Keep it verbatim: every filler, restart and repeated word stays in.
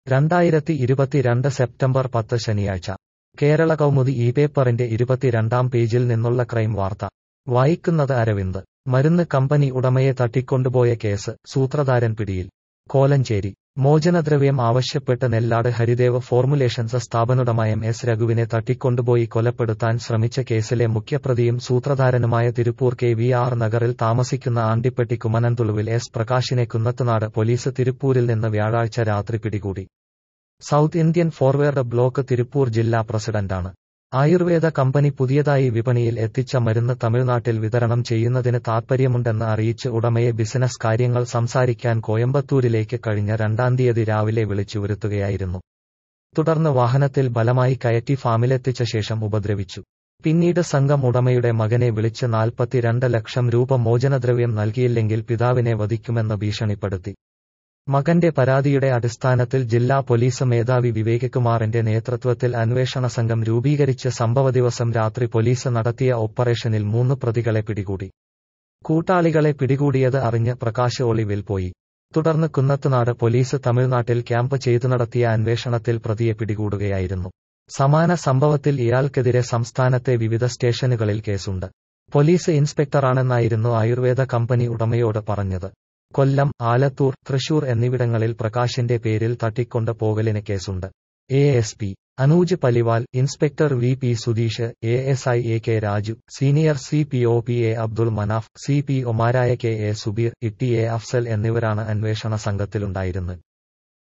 രണ്ടായിരത്തി ഇരുപത്തിരണ്ട് സെപ്റ്റംബർ പത്ത് ശനിയാഴ്ച കേരള കൗമുദി ഈ പേപ്പറിന്റെ ഇരുപത്തിരണ്ടാം പേജിൽ നിന്നുള്ള ക്രൈം വാർത്ത വായിക്കുന്നത് അരവിന്ദ്. മരുന്ന് കമ്പനി ഉടമയെ തട്ടിക്കൊണ്ടുപോയ കേസ്, സൂത്രധാരൻ പിടിയിൽ. കോലഞ്ചേരി. മോചനദ്രവ്യം ആവശ്യപ്പെട്ട് നെല്ലാട് ഹരിദേവ് ഫോർമുലേഷൻസ് സ്ഥാപനോടമ എം എസ് രഘുവിനെ തട്ടിക്കൊണ്ടുപോയി കൊലപ്പെടുത്താൻ ശ്രമിച്ച കേസിലെ മുഖ്യപ്രതിയും സൂത്രധാരനുമായ തിരുപ്പൂർ കെ വി ആർ നഗറിൽ താമസിക്കുന്ന ആണ്ടിപ്പെട്ടി കുമനന്തുളുവിൽ എസ് പ്രകാശിനെ കുന്നത്തുനാട് പോലീസ് തിരുപ്പൂരിൽ നിന്ന് വ്യാഴാഴ്ച രാത്രി പിടികൂടി. South Indian forward block Tiruppur ജില്ലാ പ്രസിഡന്റാണ്. ആയുർവേദ കമ്പനി പുതിയതായി വിപണിയിൽ എത്തിച്ച മരുന്ന് തമിഴ്നാട്ടിൽ വിതരണം ചെയ്യുന്നതിന് താൽപ്പര്യമുണ്ടെന്ന് അറിയിച്ച് ഉടമയെ ബിസിനസ് കാര്യങ്ങൾ സംസാരിക്കാൻ കോയമ്പത്തൂരിലേക്ക് കഴിഞ്ഞ രണ്ടാം തീയതി രാവിലെ വിളിച്ചു വരുത്തുകയായിരുന്നു. തുടർന്ന് വാഹനത്തിൽ ബലമായി കയറ്റി ഫാമിലെത്തിച്ച ശേഷം ഉപദ്രവിച്ചു. പിന്നീട് സംഘം ഉടമയുടെ മകനെ വിളിച്ച് നാൽപ്പത്തിരണ്ട് ലക്ഷം രൂപ മോചനദ്രവ്യം നൽകിയില്ലെങ്കിൽ പിതാവിനെ വധിക്കുമെന്ന് ഭീഷണിപ്പെടുത്തി. മകന്റെ പരാതിയുടെ അടിസ്ഥാനത്തിൽ ജില്ലാ പോലീസ് മേധാവി വിവേക് കുമാറിന്റെ നേതൃത്വത്തിൽ അന്വേഷണ സംഘം രൂപീകരിച്ച് സംഭവദിവസം രാത്രി പോലീസ് നടത്തിയ ഓപ്പറേഷനിൽ മൂന്ന് പ്രതികളെ പിടികൂടി. കൂട്ടാളികളെ പിടികൂടിയത് അറിഞ്ഞ് പ്രകാശ് ഒളിവിൽ പോയി. തുടർന്ന് കുന്നത്തുനാട് പോലീസ് തമിഴ്നാട്ടിൽ ക്യാമ്പ് ചെയ്തു നടത്തിയ അന്വേഷണത്തിൽ പ്രതിയെ പിടികൂടുകയായിരുന്നു. സമാന സംഭവത്തിൽ ഇയാൾക്കെതിരെ സംസ്ഥാനത്തെ വിവിധ സ്റ്റേഷനുകളിൽ കേസുണ്ട്. പോലീസ് ഇൻസ്പെക്ടറാണെന്നായിരുന്നു ആയുർവേദ കമ്പനി ഉടമയോട് പറഞ്ഞത്. കൊല്ലം, ആലത്തൂർ, തൃശൂർ എന്നിവിടങ്ങളിൽ പ്രകാശിന്റെ പേരിൽ തട്ടിക്കൊണ്ട് പോകലിന് കേസുണ്ട്. A S P Anuj Paliwal, inspector V P Sudheesh, A S I A K Raju, senior C P O P A Abdul Manaf, C P ഒമാരായ K A Subeer, E T A Afsal എന്നിവരാണ് അന്വേഷണ സംഘത്തിലുണ്ടായിരുന്നത്.